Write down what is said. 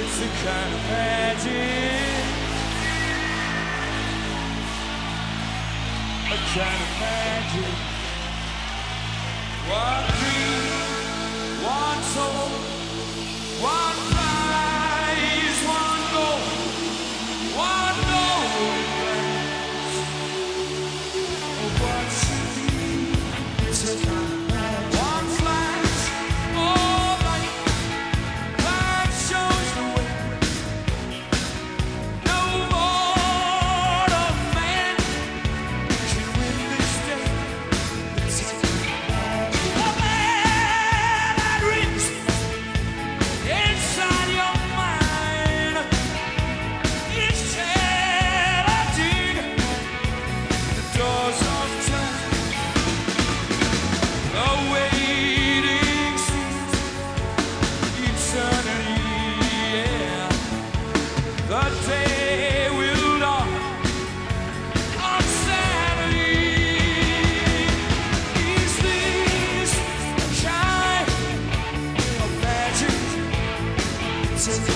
It's a kind of magic, a kind of magic. One dream, one soul, one prize, one goal, one golden glance. Oh, what should be? It's a kind of magic. One flash, oh, light, light shows the way. No mortal man can win this day. It's a that reaches inside your mind. Each challenging the doors of time. The waiting seems eternity. Yeah, the day will dawn on Saturday. Is this kind of magic?